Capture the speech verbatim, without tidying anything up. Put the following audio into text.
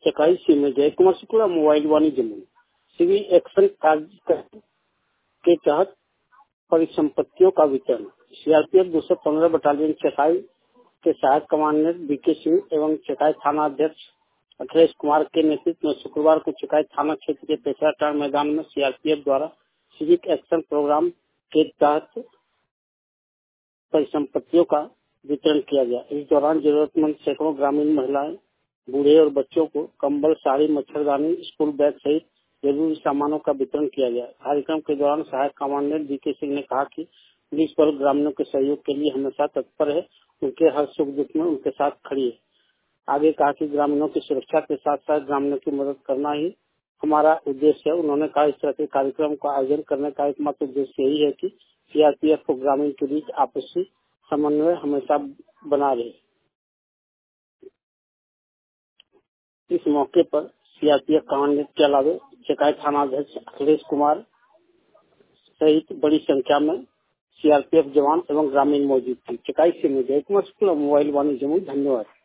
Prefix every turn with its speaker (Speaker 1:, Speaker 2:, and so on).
Speaker 1: चकाई से में जय कुमार शुक्ला मोबाइल वाणिज्य में सिविल एक्शन कार्यक्रम के तहत परिसंपत्तियों का वितरण। सीआरपीएफ दो सौ पंद्रह बटालियन चकाई के सहायक कमांडेंट बीके सिंह एवं चकाई थाना अध्यक्ष अखिलेश कुमार के नेतृत्व में शुक्रवार को चकाई थाना क्षेत्र के पेशराटार मैदान में सीआरपीएफ द्वारा सिविक एक्शन प्रोग्राम के तहत परिसंपत्तियों का वितरण किया गया। इस दौरान जरूरतमंद सैकड़ों ग्रामीण महिलाएं, बूढ़े और बच्चों को कंबल, साड़ी, मच्छरदानी, स्कूल बैग सहित जरूरी सामानों का वितरण किया गया। कार्यक्रम के दौरान सहायक कमांडेंट बीके सिंह ने कहा कि पुलिस बल ग्रामीणों के सहयोग के लिए हमेशा तत्पर है, उनके हर सुख दुख में उनके साथ खड़ी है। आगे कहा कि ग्रामीणों की सुरक्षा के साथ साथ ग्रामीणों की मदद करना ही हमारा उद्देश्य है। उन्होंने कहा, इस तरह के कार्यक्रम का आयोजन करने का एकमात्र उद्देश्य यही है कि सीआरपीएफ को ग्रामीण के बीच आपसी समन्वय हमेशा बना रहे। इस मौके पर सीआरपीएफ कमांडेंट के अलावा चकाई थाना अध्यक्ष अखिलेश कुमार सहित बड़ी संख्या में सीआरपीएफ जवान एवं ग्रामीण मौजूद थे। चकाई से जय कुमार शुक्ला मोबाइल वाणिज्य में। धन्यवाद।